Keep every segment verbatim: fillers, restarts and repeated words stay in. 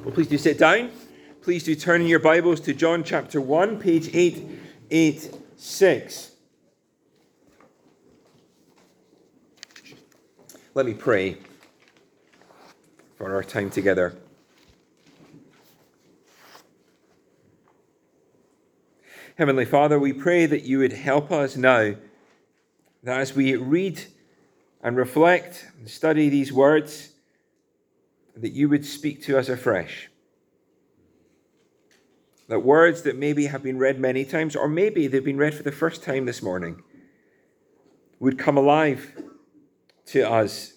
Well, please do sit down. Please do turn in your Bibles to John chapter one, page eight eighty-six. Let me pray for our time together. Heavenly Father, we pray that you would help us now, that as we read and reflect and study these words, that you would speak to us afresh. That words that maybe have been read many times, or maybe they've been read for the first time this morning, would come alive to us.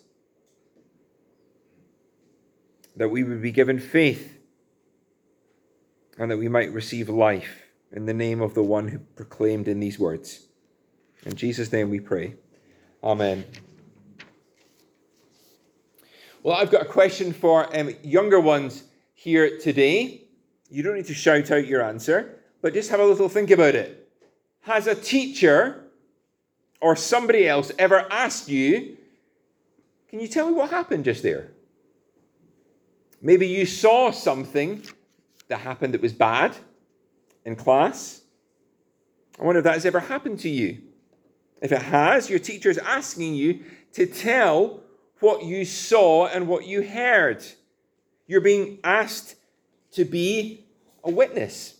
That we would be given faith, and that we might receive life in the name of the one who proclaimed in these words. In Jesus' name we pray. Amen. Well, I've got a question for um, younger ones here today. You don't need to shout out your answer, but just have a little think about it. Has a teacher or somebody else ever asked you, can you tell me what happened just there? Maybe you saw something that happened that was bad in class. I wonder if that has ever happened to you. If it has, your teacher is asking you to tell what you saw and what you heard. You're being asked to be a witness,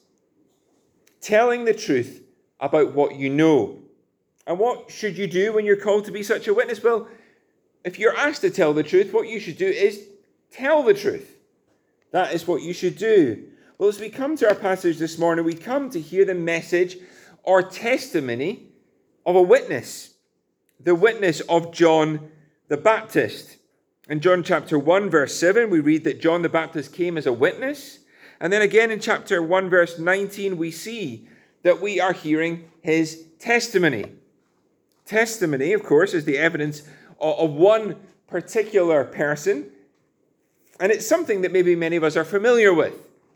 telling the truth about what you know. And what should you do when you're called to be such a witness? Well, if you're asked to tell the truth, what you should do is tell the truth. That is what you should do. Well, as we come to our passage this morning, we come to hear the message or testimony of a witness, the witness of John the Baptist. In John chapter one, verse seven, we read that John the Baptist came as a witness. And then again in chapter one, verse nineteen, we see that we are hearing his testimony. Testimony, of course, is the evidence of one particular person. And it's something that maybe many of us are familiar with.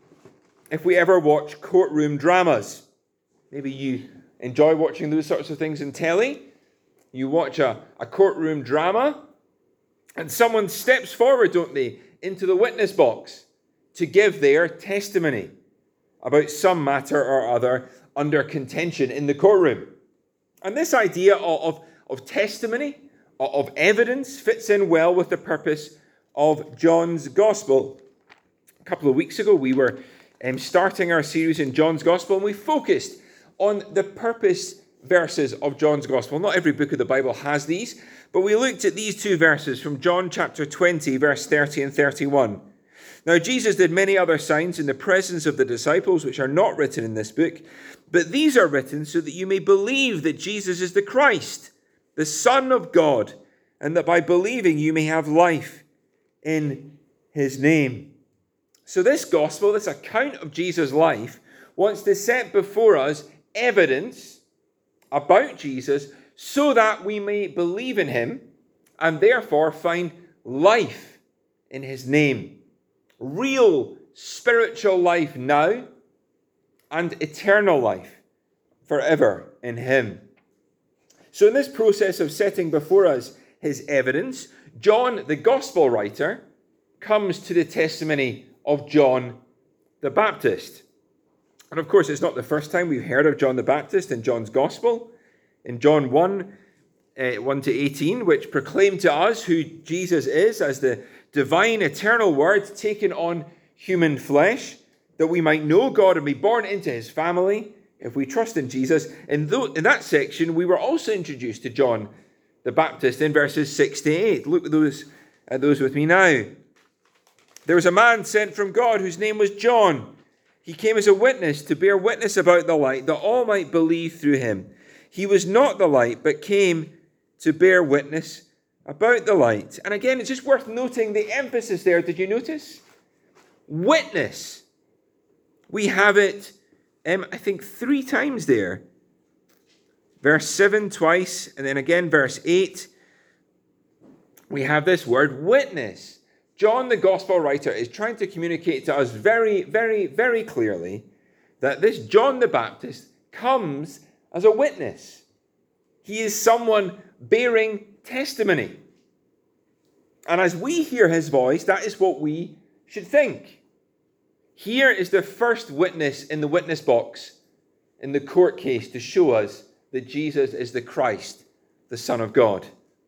If we ever watch courtroom dramas, maybe you enjoy watching those sorts of things in telly. You watch a, a courtroom drama, and someone steps forward, don't they, into the witness box to give their testimony about some matter or other under contention in the courtroom. And this idea of, of, of testimony, of, of evidence, fits in well with the purpose of John's Gospel. A couple of weeks ago, we were um, starting our series in John's Gospel, and we focused on the purpose verses of John's Gospel. Not every book of the Bible has these, but we looked at these two verses from John chapter twenty, verse thirty and thirty-one. Now, Jesus did many other signs in the presence of the disciples, which are not written in this book, but these are written so that you may believe that Jesus is the Christ, the Son of God, and that by believing you may have life in his name. So this gospel, this account of Jesus' life, wants to set before us evidence about Jesus so that we may believe in him and therefore find life in his name. Real spiritual life now and eternal life forever in him. So in this process of setting before us his evidence, John, the gospel writer, comes to the testimony of John the Baptist. And of course, it's not the first time we've heard of John the Baptist in John's Gospel. In John one, uh, one to eighteen, which proclaimed to us who Jesus is as the divine eternal Word taken on human flesh, that we might know God and be born into his family if we trust in Jesus. In, th- in that section, we were also introduced to John the Baptist in verses six to eight. Look at those, at those with me now. There was a man sent from God whose name was John. He came as a witness to bear witness about the light, that all might believe through him. He was not the light, but came to bear witness about the light. And again, it's just worth noting the emphasis there. Did you notice? Witness. We have it, um, I think, three times there. Verse seven twice, and then again verse eight. We have this word witness. John, the gospel writer, is trying to communicate to us very, very, very clearly that this John the Baptist comes as a witness. He is someone bearing testimony. And as we hear his voice, that is what we should think. Here is the first witness in the witness box in the court case to show us that Jesus is the Christ, the Son of God.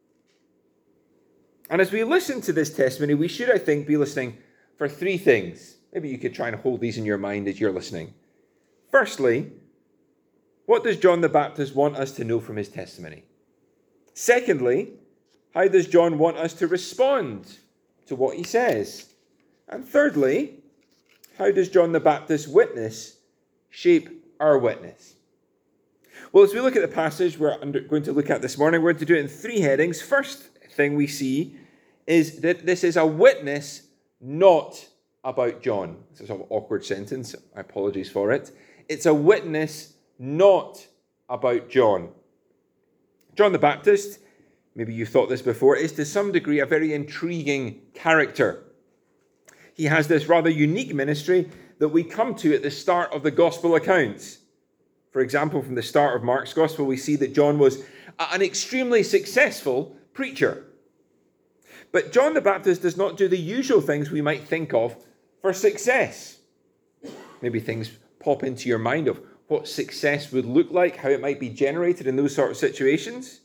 And as we listen to this testimony, we should, I think, be listening for three things. Maybe you could try and hold these in your mind as you're listening. Firstly, what does John the Baptist want us to know from his testimony? Secondly, how does John want us to respond to what he says? And thirdly, how does John the Baptist's witness shape our witness? Well, as we look at the passage we're under, going to look at this morning, we're going to do it in three headings. First thing we see is that this is a witness not about John. This is an awkward sentence. I apologize for it. It's a witness not about John. John the Baptist, maybe you've thought this before, is to some degree a very intriguing character. He has this rather unique ministry that we come to at the start of the gospel accounts. For example, from the start of Mark's gospel, we see that John was an extremely successful preacher. But John the Baptist does not do the usual things we might think of for success. Maybe things pop into your mind of what success would look like, how it might be generated in those sort of situations.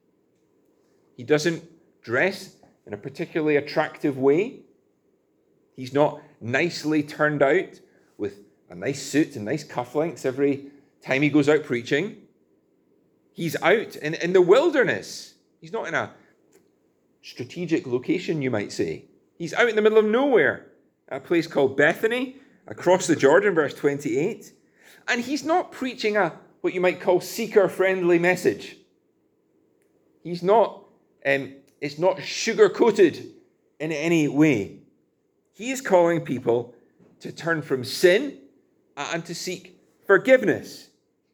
He doesn't dress in a particularly attractive way. He's not nicely turned out with a nice suit and nice cufflinks every time he goes out preaching. He's out in, in the wilderness. He's not in a strategic location, you might say. He's out in the middle of nowhere, at a place called Bethany, across the Jordan, verse twenty-eight. And he's not preaching a what you might call seeker-friendly message. He's not, um, it's not sugar-coated in any way. He is calling people to turn from sin and to seek forgiveness.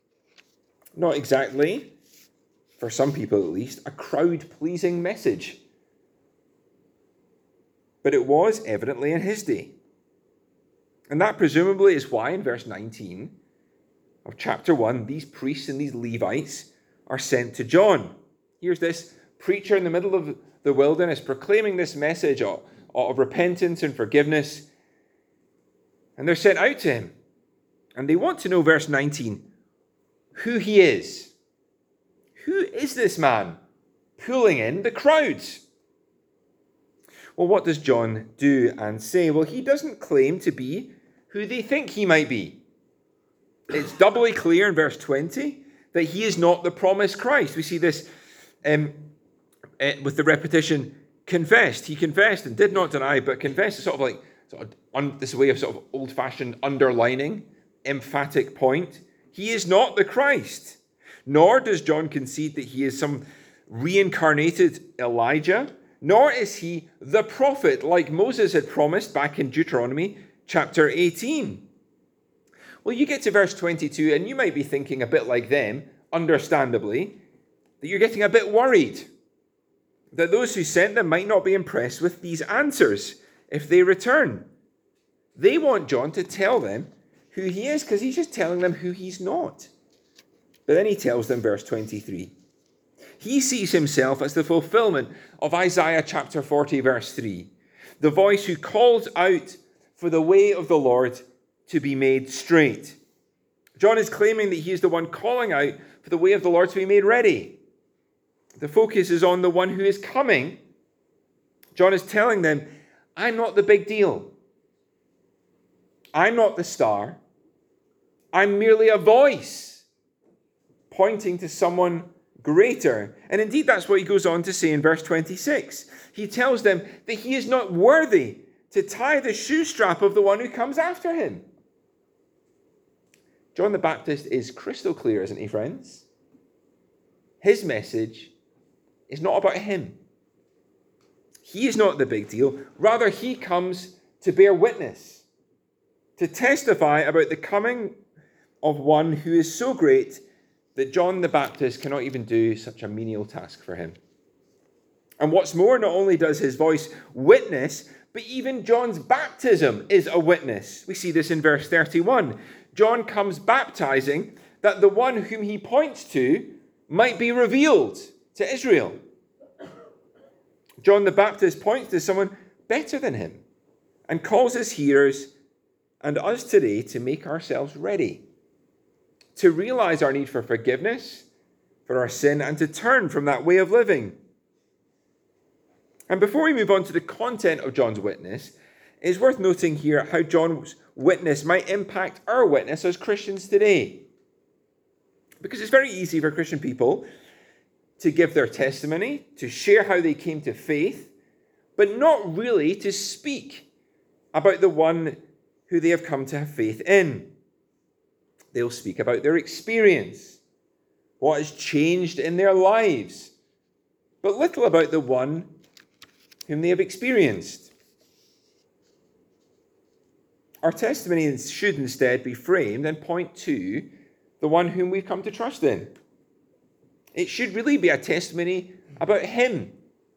Not exactly, for some people at least, a crowd-pleasing message. But it was evidently in his day. And that presumably is why in verse nineteen of chapter one, these priests and these Levites are sent to John. Here's this preacher in the middle of the wilderness proclaiming this message of, of repentance and forgiveness. And they're sent out to him. And they want to know, verse nineteen, who he is. Who is this man pulling in the crowds? Well, what does John do and say? Well, he doesn't claim to be who they think he might be. It's doubly clear in verse twenty that he is not the promised Christ. We see this um, uh, with the repetition, confessed. He confessed and did not deny, but confessed is sort of like sort of un, this way of sort of old-fashioned underlining, emphatic point. He is not the Christ. Nor does John concede that he is some reincarnated Elijah, nor is he the prophet like Moses had promised back in Deuteronomy chapter eighteen. Well, you get to verse twenty-two, and you might be thinking a bit like them, understandably, that you're getting a bit worried that those who sent them might not be impressed with these answers if they return. They want John to tell them who he is, because he's just telling them who he's not. But then he tells them, verse twenty-three, he sees himself as the fulfillment of Isaiah chapter forty, verse three, the voice who calls out for the way of the Lord to be made straight. John is claiming that he is the one calling out for the way of the Lord to be made ready. The focus is on the one who is coming. John is telling them, I'm not the big deal. I'm not the star. I'm merely a voice pointing to someone greater. And indeed, that's what he goes on to say in verse twenty-six. He tells them that he is not worthy to tie the shoe strap of the one who comes after him. John the Baptist is crystal clear, isn't he, friends? His message is not about him. He is not the big deal. Rather, he comes to bear witness, to testify about the coming of one who is so great that John the Baptist cannot even do such a menial task for him. And what's more, not only does his voice witness, but even John's baptism is a witness. We see this in verse thirty-one. John comes baptizing that the one whom he points to might be revealed to Israel. John the Baptist points to someone better than him and calls his hearers and us today to make ourselves ready, to realize our need for forgiveness for our sin and to turn from that way of living. And before we move on to the content of John's witness, it is worth noting here how John's witness might impact our witness as Christians today. Because it's very easy for Christian people to give their testimony, to share how they came to faith, but not really to speak about the one who they have come to have faith in. They'll speak about their experience, what has changed in their lives, but little about the one whom they have experienced. Our testimony should instead be framed and point to the one whom we've come to trust in. It should really be a testimony about him.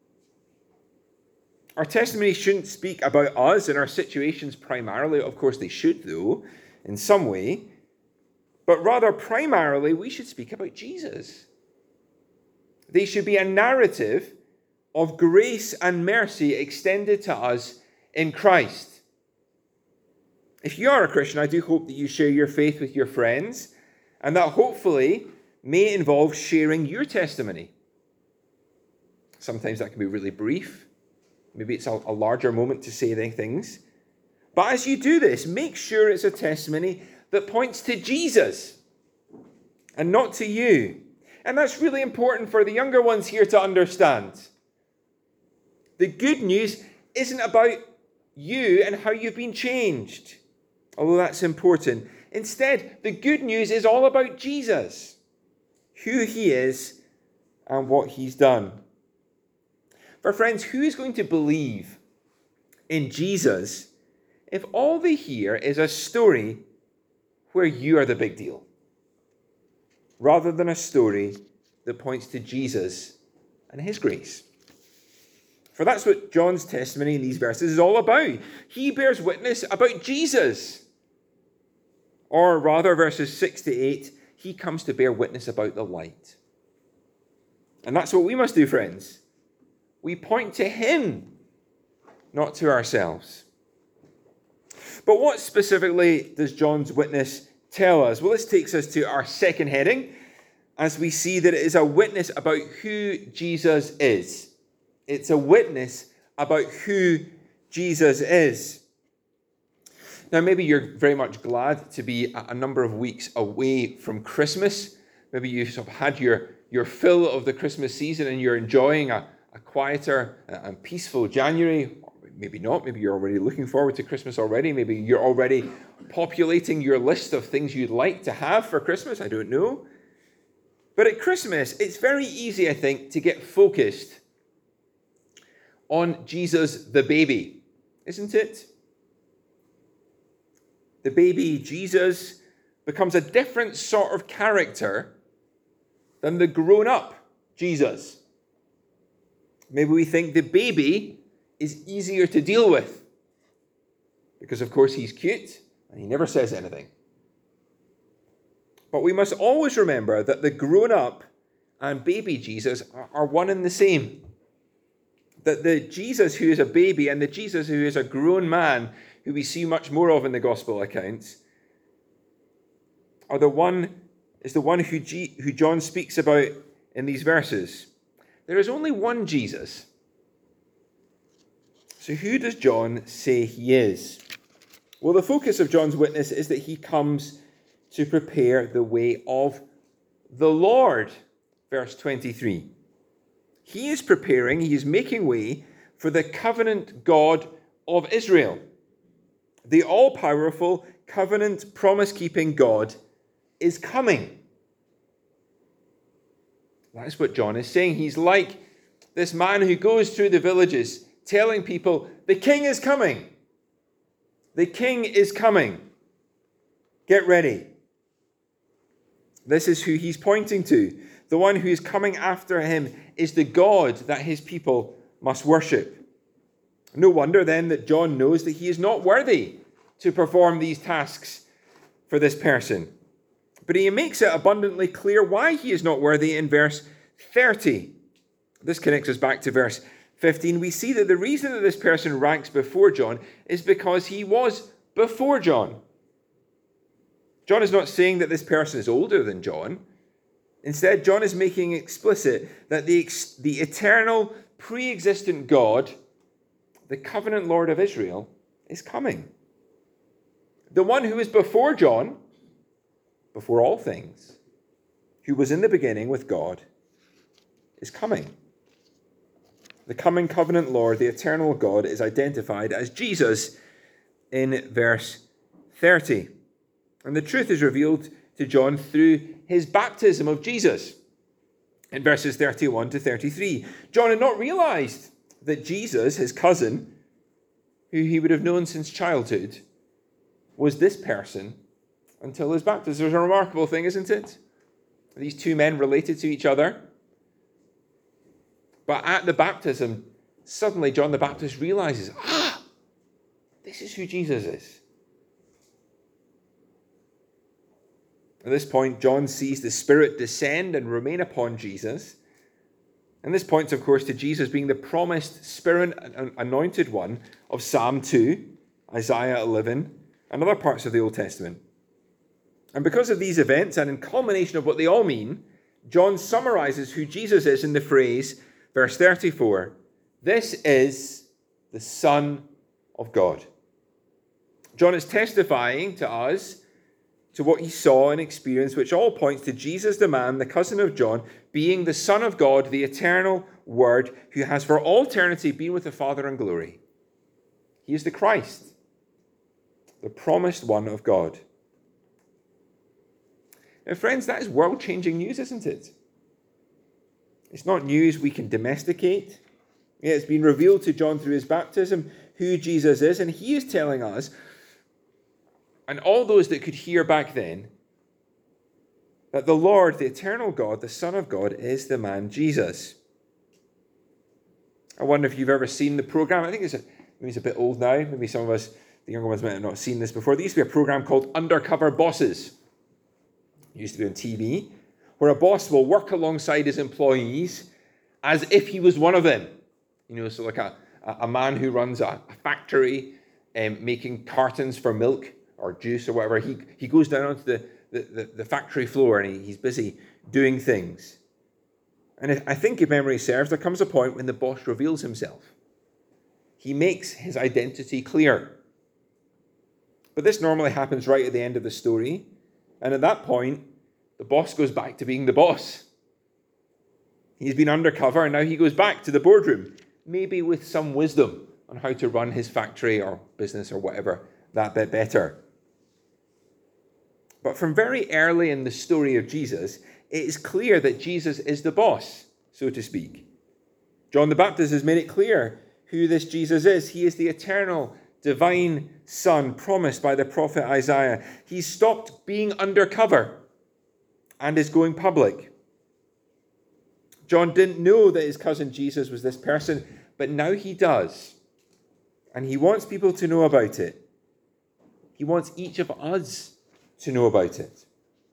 Our testimony shouldn't speak about us and our situations primarily. Of course, they should, though, in some way. But rather, primarily, we should speak about Jesus. They should be a narrative of grace and mercy extended to us in Christ. If you are a Christian, I do hope that you share your faith with your friends, and that hopefully may involve sharing your testimony. Sometimes that can be really brief. Maybe it's a, a larger moment to say things. But as you do this, make sure it's a testimony that points to Jesus and not to you. And that's really important for the younger ones here to understand. The good news isn't about you and how you've been changed, although that's important. Instead, the good news is all about Jesus, who he is and what he's done. For friends, who is going to believe in Jesus if all they hear is a story where you are the big deal, rather than a story that points to Jesus and his grace? For that's what John's testimony in these verses is all about. He bears witness about Jesus. Or rather, verses six to eight, he comes to bear witness about the light. And that's what we must do, friends. We point to him, not to ourselves. But what specifically does John's witness tell us? Well, this takes us to our second heading, as we see that it is a witness about who Jesus is. It's a witness about who Jesus is. Now, maybe you're very much glad to be a number of weeks away from Christmas. Maybe you've sort of had your, your fill of the Christmas season and you're enjoying a, a quieter and peaceful January. Maybe not. Maybe you're already looking forward to Christmas already. Maybe you're already populating your list of things you'd like to have for Christmas. I don't know. But at Christmas, it's very easy, I think, to get focused on Jesus the baby, isn't it? The baby Jesus becomes a different sort of character than the grown-up Jesus. Maybe we think the baby is easier to deal with because, of course, he's cute and he never says anything. But we must always remember that the grown-up and baby Jesus are one and the same. That the Jesus who is a baby and the Jesus who is a grown man, who we see much more of in the gospel accounts, are the one is the one who, G, who John speaks about in these verses. There is only one Jesus. So who does John say he is? Well, the focus of John's witness is that he comes to prepare the way of the Lord. Verse twenty-three. He is preparing, he is making way for the covenant God of Israel. The all-powerful, covenant, promise-keeping God is coming. That's what John is saying. He's like this man who goes through the villages telling people, the king is coming. The king is coming. Get ready. This is who he's pointing to. The one who is coming after him is the God that his people must worship. No wonder then that John knows that he is not worthy to perform these tasks for this person. But he makes it abundantly clear why he is not worthy in verse thirty. This connects us back to verse fifteen. We see that the reason that this person ranks before John is because he was before John. John is not saying that this person is older than John. Instead, John is making explicit that the, the eternal, pre-existent God, the covenant Lord of Israel, is coming. The one who is before John, before all things, who was in the beginning with God, is coming. The coming covenant Lord, the eternal God, is identified as Jesus in verse thirty. And the truth is revealed to John through his baptism of Jesus in verses thirty-one to thirty-three. John had not realized that Jesus, his cousin, who he would have known since childhood, was this person until his baptism. It's a remarkable thing, isn't it? These two men related to each other. But at the baptism, suddenly John the Baptist realizes, ah, this is who Jesus is. At this point, John sees the Spirit descend and remain upon Jesus. And this points, of course, to Jesus being the promised Spirit anointed one of Psalm two, Isaiah eleven, and other parts of the Old Testament. And because of these events, and in culmination of what they all mean, John summarizes who Jesus is in the phrase, verse thirty-four, this is the Son of God. John is testifying to us to what he saw and experienced, which all points to Jesus, the man, the cousin of John, being the Son of God, the eternal Word, who has for all eternity been with the Father in glory. He is the Christ, the promised one of God. Now, friends, that is world-changing news, isn't it? It's not news we can domesticate. Yeah, it's been revealed to John through his baptism who Jesus is, and he is telling us, and all those that could hear back then, that the Lord, the eternal God, the Son of God, is the man Jesus. I wonder if you've ever seen the program. I think it's a, maybe it's a bit old now. Maybe some of us, the younger ones, might have not seen this before. There used to be a program called Undercover Bosses. It used to be on T V, where a boss will work alongside his employees as if he was one of them. You know, so like a, a man who runs a, a factory um, making cartons for milk or juice or whatever, he, he goes down onto the, the, the, the factory floor and he, he's busy doing things. And if, I think if memory serves, there comes a point when the boss reveals himself. He makes his identity clear. But this normally happens right at the end of the story. And at that point, the boss goes back to being the boss. He's been undercover and now he goes back to the boardroom, maybe with some wisdom on how to run his factory or business or whatever that bit better. But from very early in the story of Jesus, it is clear that Jesus is the boss, so to speak. John the Baptist has made it clear who this Jesus is. He is the eternal, divine Son promised by the prophet Isaiah. He's stopped being undercover and is going public. John didn't know that his cousin Jesus was this person, but now he does. And he wants people to know about it. He wants each of us to know about it.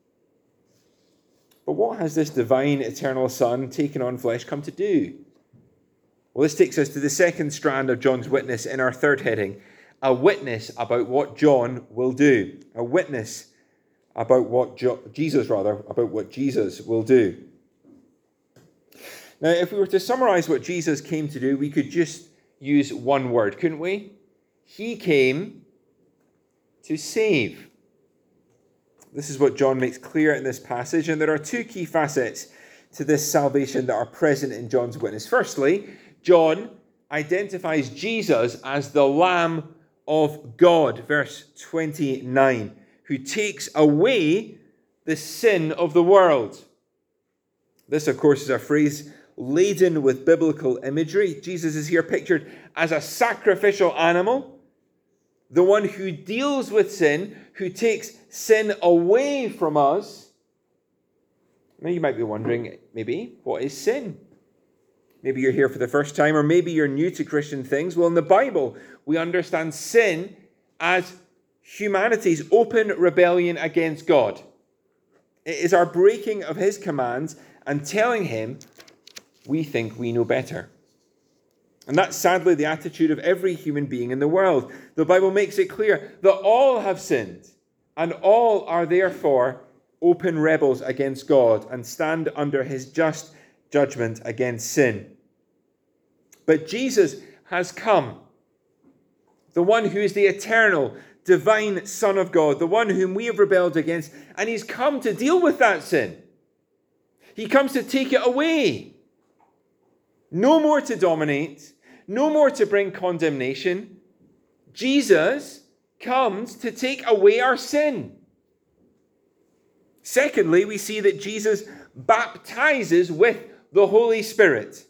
But what has this divine, eternal Son taken on flesh come to do? Well, this takes us to the second strand of John's witness in our third heading, a witness about what John will do. A witness about what jo- Jesus, rather, about what Jesus will do. Now, if we were to summarize what Jesus came to do, we could just use one word, couldn't we? He came to save. This is what John makes clear in this passage, and there are two key facets to this salvation that are present in John's witness. Firstly, John identifies Jesus as the Lamb of God, verse twenty-nine, who takes away the sin of the world. This, of course, is a phrase laden with biblical imagery. Jesus is here pictured as a sacrificial animal, the one who deals with sin, who takes sin away from us. Now you might be wondering, maybe, what is sin? Maybe you're here for the first time, or maybe you're new to Christian things. Well, in the Bible, we understand sin as humanity's open rebellion against God. It is our breaking of his commands and telling him we think we know better. And that's sadly the attitude of every human being in the world. The Bible makes it clear that all have sinned, and all are therefore open rebels against God and stand under his just judgment against sin. But Jesus has come, the one who is the eternal, divine Son of God, the one whom we have rebelled against, and he's come to deal with that sin. He comes to take it away. No more to dominate, no more to bring condemnation. Jesus comes to take away our sin. Secondly, we see that Jesus baptizes with the Holy Spirit.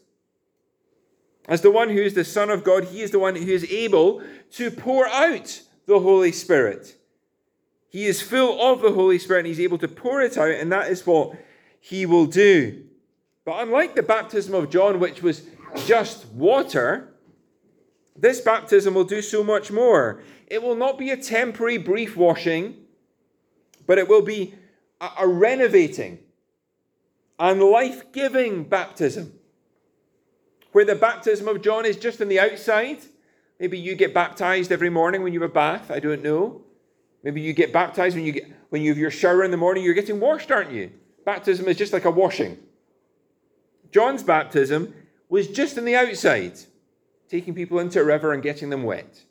As the one who is the Son of God, he is the one who is able to pour out the Holy Spirit. He is full of the Holy Spirit and he's able to pour it out, and that is what he will do. But unlike the baptism of John, which was just water, this baptism will do so much more. It will not be a temporary, brief washing, but it will be a, a renovating and life-giving baptism. Where the baptism of John is just on the outside. Maybe you get baptized every morning when you have a bath. I don't know. Maybe you get baptized when you get when you have your shower in the morning. You're getting washed, aren't you? Baptism is just like a washing. John's baptism was just on the outside, taking people into a river and getting them wet.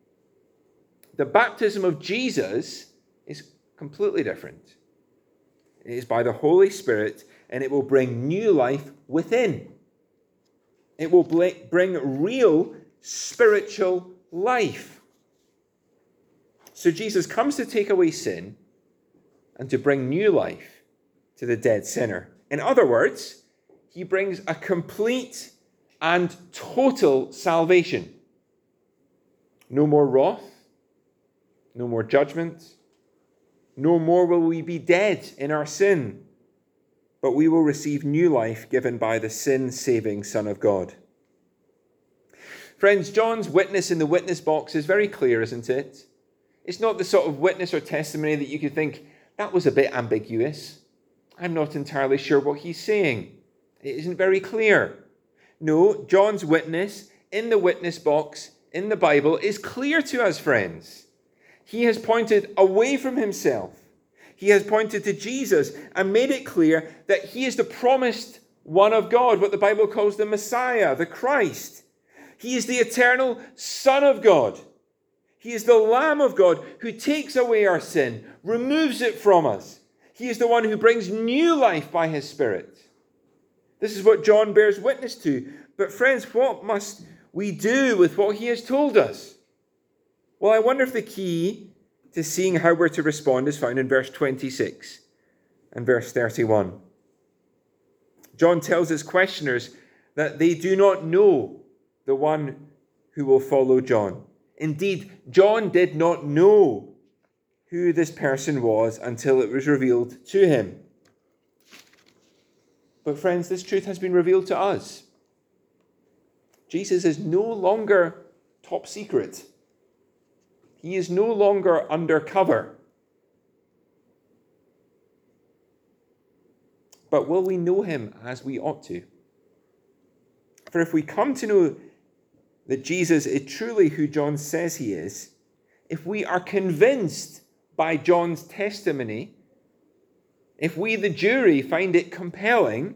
The baptism of Jesus is completely different. It is by the Holy Spirit, and it will bring new life within. It will bring real spiritual life. So Jesus comes to take away sin and to bring new life to the dead sinner. In other words, he brings a complete and total salvation. No more wrath, no more judgment, no more will we be dead in our sin, but we will receive new life given by the sin-saving Son of God. Friends, John's witness in the witness box is very clear, isn't it? It's not the sort of witness or testimony that you could think, that was a bit ambiguous. I'm not entirely sure what he's saying. It isn't very clear. No, John's witness in the witness box in the Bible is clear to us, friends. He has pointed away from himself. He has pointed to Jesus and made it clear that he is the promised one of God, what the Bible calls the Messiah, the Christ. He is the eternal Son of God. He is the Lamb of God who takes away our sin, removes it from us. He is the one who brings new life by his Spirit. This is what John bears witness to. But friends, what must we do with what he has told us? Well, I wonder if the key to seeing how we're to respond is found in verse twenty-six and verse thirty-one. John tells his questioners that they do not know the one who will follow John. Indeed, John did not know who this person was until it was revealed to him. But friends, this truth has been revealed to us. Jesus is no longer top secret. He is no longer undercover. But will we know him as we ought to? For if we come to know that Jesus is truly who John says he is, if we are convinced by John's testimony, if we, the jury, find it compelling,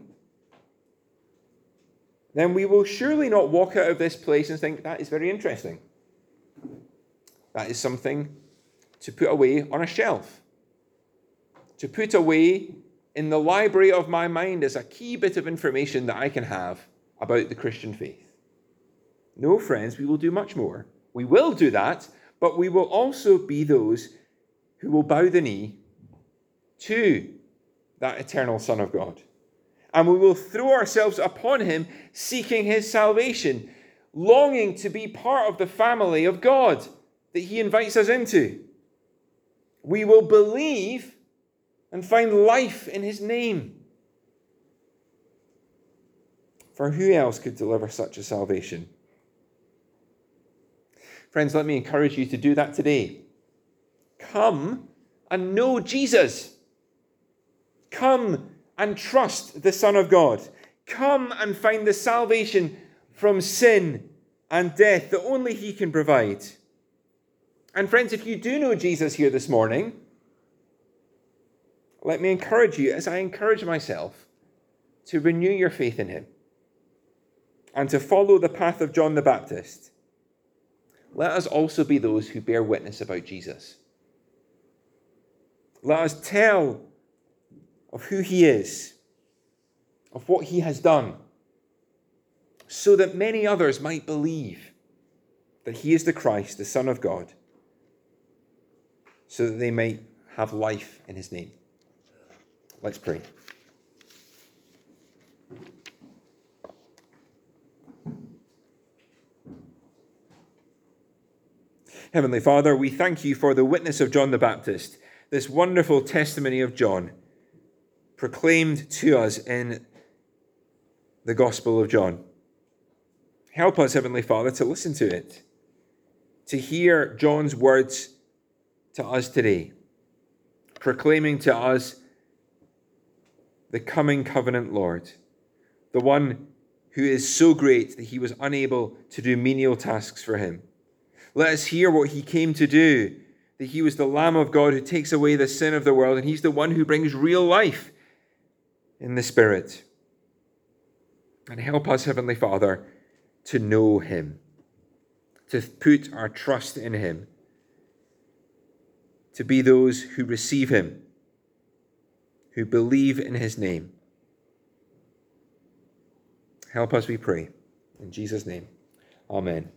then we will surely not walk out of this place and think, that is very interesting. That is something to put away on a shelf, to put away in the library of my mind as a key bit of information that I can have about the Christian faith. No, friends, we will do much more. We will do that, but we will also be those who will bow the knee to that eternal Son of God. And we will throw ourselves upon him, seeking his salvation, longing to be part of the family of God that he invites us into. We will believe and find life in his name. For who else could deliver such a salvation? Friends, let me encourage you to do that today. Come and know Jesus. Come and trust the Son of God. Come and find the salvation from sin and death that only he can provide. And friends, if you do know Jesus here this morning, let me encourage you, as I encourage myself, to renew your faith in him and to follow the path of John the Baptist. Let us also be those who bear witness about Jesus. Let us tell of who he is, of what he has done, so that many others might believe that he is the Christ, the Son of God, so that they may have life in his name. Let's pray. Heavenly Father, we thank you for the witness of John the Baptist, this wonderful testimony of John, proclaimed to us in the Gospel of John. Help us, Heavenly Father, to listen to it, to hear John's words to us today, proclaiming to us the coming covenant Lord, the one who is so great that he was unable to do menial tasks for him. Let us hear what he came to do, that he was the Lamb of God who takes away the sin of the world, and he's the one who brings real life in the Spirit. And help us, Heavenly Father, to know him, to put our trust in him, to be those who receive him, who believe in his name. Help us, we pray. In Jesus' name, amen.